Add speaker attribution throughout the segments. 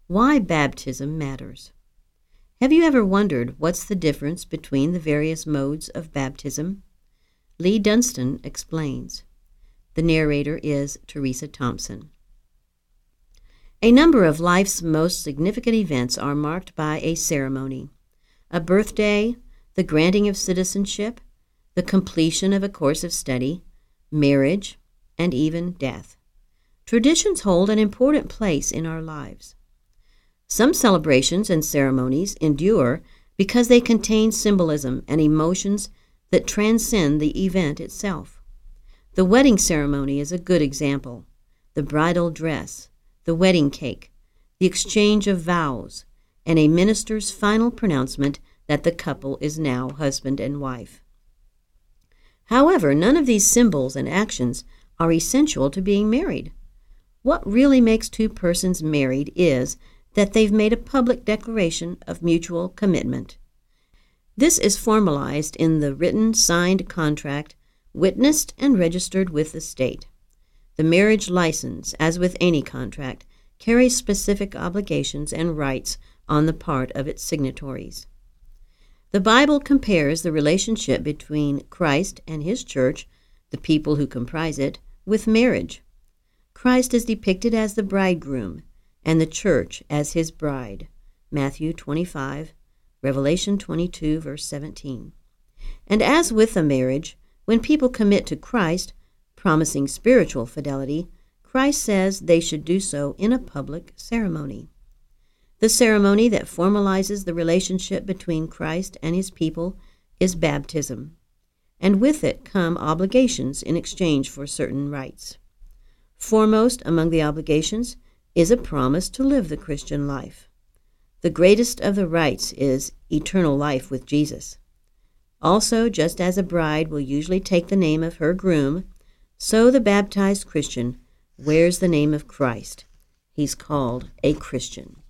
Speaker 1: Why baptism matters. Have you ever wondered what's the difference between the various modes of baptism? Lee Dunstan explains. The narrator is Teresa Thompson. A number of life's most significant events are marked by a ceremony. A birthday, the granting of citizenship, the completion of a course of study, marriage, and even death. Traditions hold an important place in our lives. Some celebrations and ceremonies endure because they contain symbolism and emotions that transcend the event itself. The wedding ceremony is a good example. The bridal dress, the wedding cake, the exchange of vows, and a minister's final pronouncement that the couple is now husband and wife. However, none of these symbols and actions are essential to being married. What really makes two persons married is that they've made a public declaration of mutual commitment. This is formalized in the written, signed contract, witnessed and registered with the state. The marriage license, as with any contract, carries specific obligations and rights on the part of its signatories. The Bible compares the relationship between Christ and his church, the people who comprise it, with marriage. Christ is depicted as the bridegroom, and the church as his bride. Matthew 25, Revelation 22, verse 17. And as with a marriage, when people commit to Christ, promising spiritual fidelity, Christ says they should do so in a public ceremony. The ceremony that formalizes the relationship between Christ and his people is baptism, and with it come obligations in exchange for certain rights. Foremost among the obligations is a promise to live the Christian life. The greatest of the rights is eternal life with Jesus. Also, just as a bride will usually take the name of her groom, so the baptized Christian wears the name of Christ. He's called a Christian.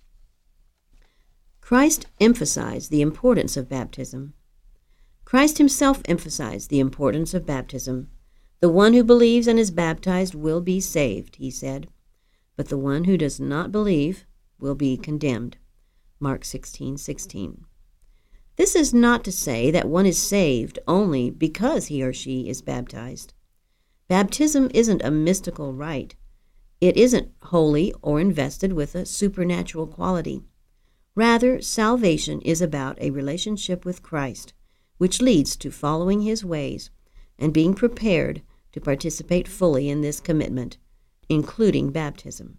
Speaker 1: Christ emphasized the importance of baptism. Christ himself emphasized the importance of baptism. The one who believes and is baptized will be saved, he said, but the one who does not believe will be condemned. Mark 16:16. This is not to say that one is saved only because he or she is baptized. Baptism isn't a mystical rite. It isn't holy or invested with a supernatural quality. Rather, salvation is about a relationship with Christ, which leads to following his ways and being prepared to participate fully in this commitment, including baptism.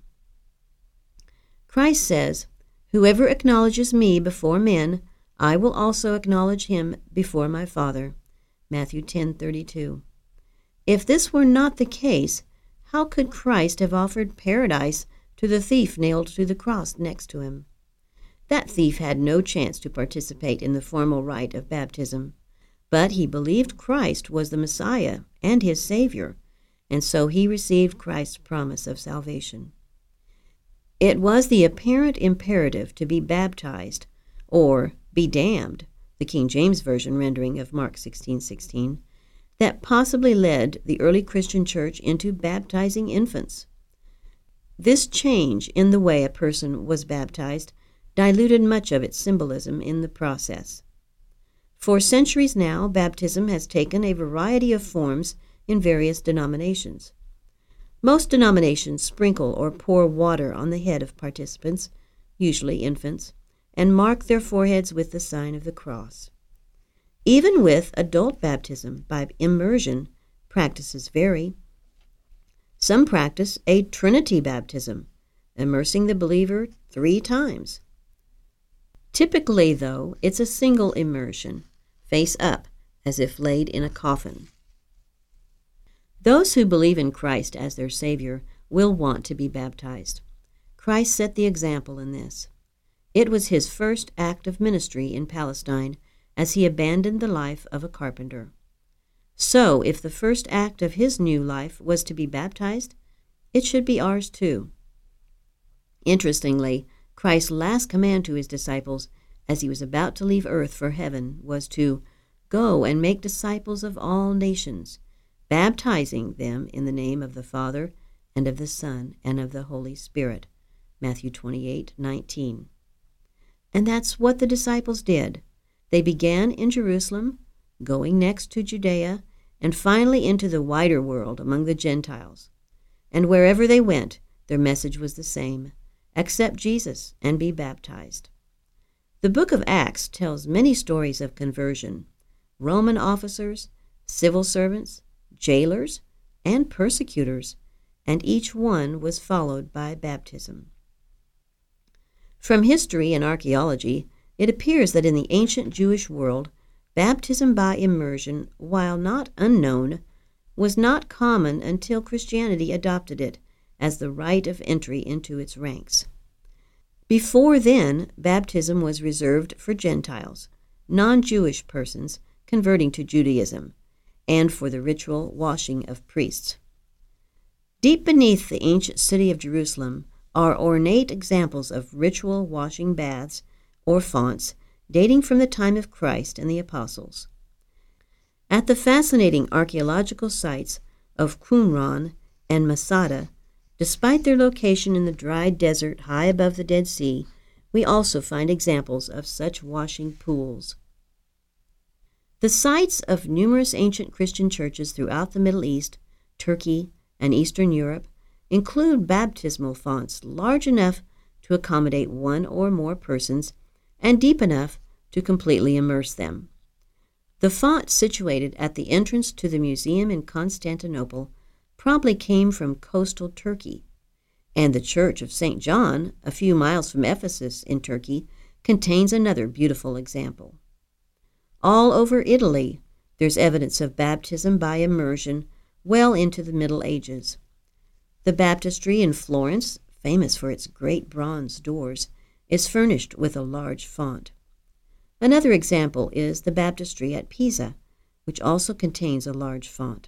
Speaker 1: Christ says, "Whoever acknowledges me before men, I will also acknowledge him before my Father." Matthew 10:32. If this were not the case, how could Christ have offered paradise to the thief nailed to the cross next to him? That thief had no chance to participate in the formal rite of baptism, but he believed Christ was the Messiah and his Savior, and so he received Christ's promise of salvation. It was the apparent imperative to be baptized, or be damned, the King James Version rendering of Mark 16:16, that possibly led the early Christian church into baptizing infants. This change in the way a person was baptized diluted much of its symbolism in the process. For centuries now, baptism has taken a variety of forms in various denominations. Most denominations sprinkle or pour water on the head of participants, usually infants, and mark their foreheads with the sign of the cross. Even with adult baptism by immersion, practices vary. Some practice a Trinity baptism, immersing the believer 3 times. Typically, though, it's a single immersion, face up, as if laid in a coffin. Those who believe in Christ as their Savior will want to be baptized. Christ set the example in this. It was his first act of ministry in Palestine as he abandoned the life of a carpenter. So, if the first act of his new life was to be baptized, it should be ours too. Interestingly, Christ's last command to his disciples as he was about to leave earth for heaven was to go and make disciples of all nations, baptizing them in the name of the Father and of the Son and of the Holy Spirit. Matthew 28:19. And that's what the disciples did. They began in Jerusalem, going next to Judea, and finally into the wider world among the Gentiles. And wherever they went, their message was the same: accept Jesus and be baptized. The book of Acts tells many stories of conversion: Roman officers, civil servants, jailers, and persecutors, and each one was followed by baptism. From history and archaeology, it appears that in the ancient Jewish world, baptism by immersion, while not unknown, was not common until Christianity adopted it as the rite of entry into its ranks. Before then, baptism was reserved for Gentiles, non-Jewish persons converting to Judaism, and for the ritual washing of priests. Deep beneath the ancient city of Jerusalem are ornate examples of ritual washing baths or fonts dating from the time of Christ and the apostles. At the fascinating archaeological sites of Qumran and Masada, despite their location in the dry desert high above the Dead Sea, we also find examples of such washing pools. The sites of numerous ancient Christian churches throughout the Middle East, Turkey, and Eastern Europe include baptismal fonts large enough to accommodate one or more persons and deep enough to completely immerse them. The font situated at the entrance to the museum in Constantinople probably came from coastal Turkey, and the Church of St. John, a few miles from Ephesus in Turkey, contains another beautiful example. All over Italy, there's evidence of baptism by immersion well into the Middle Ages. The baptistry in Florence, famous for its great bronze doors, is furnished with a large font. Another example is the baptistry at Pisa, which also contains a large font.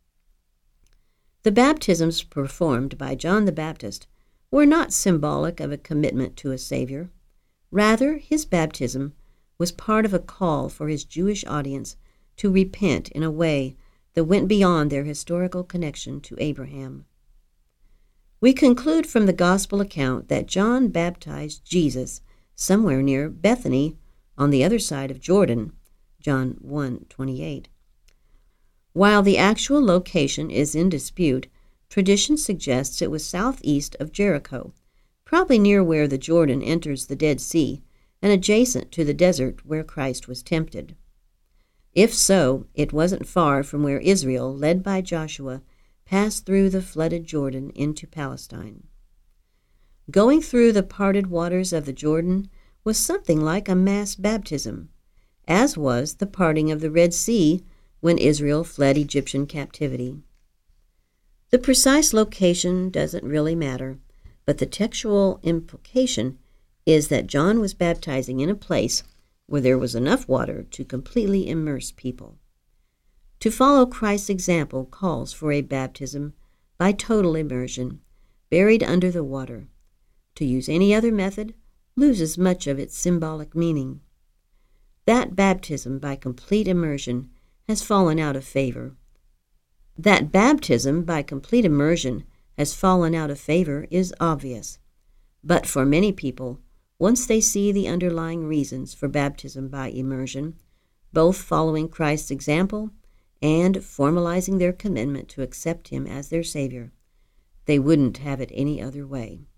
Speaker 1: The baptisms performed by John the Baptist were not symbolic of a commitment to a Savior. Rather, his baptism was part of a call for his Jewish audience to repent in a way that went beyond their historical connection to Abraham. We conclude from the gospel account that John baptized Jesus somewhere near Bethany on the other side of Jordan, John 1:28. While the actual location is in dispute, tradition suggests it was southeast of Jericho, probably near where the Jordan enters the Dead Sea and adjacent to the desert where Christ was tempted. If so, it wasn't far from where Israel, led by Joshua, passed through the flooded Jordan into Palestine. Going through the parted waters of the Jordan was something like a mass baptism, as was the parting of the Red Sea when Israel fled Egyptian captivity. The precise location doesn't really matter, but the textual implication is that John was baptizing in a place where there was enough water to completely immerse people. To follow Christ's example calls for a baptism by total immersion, buried under the water. To use any other method loses much of its symbolic meaning. That baptism by complete immersion has fallen out of favor. Is obvious. But for many people, once they see the underlying reasons for baptism by immersion, both following Christ's example and formalizing their commitment to accept him as their Savior, they wouldn't have it any other way.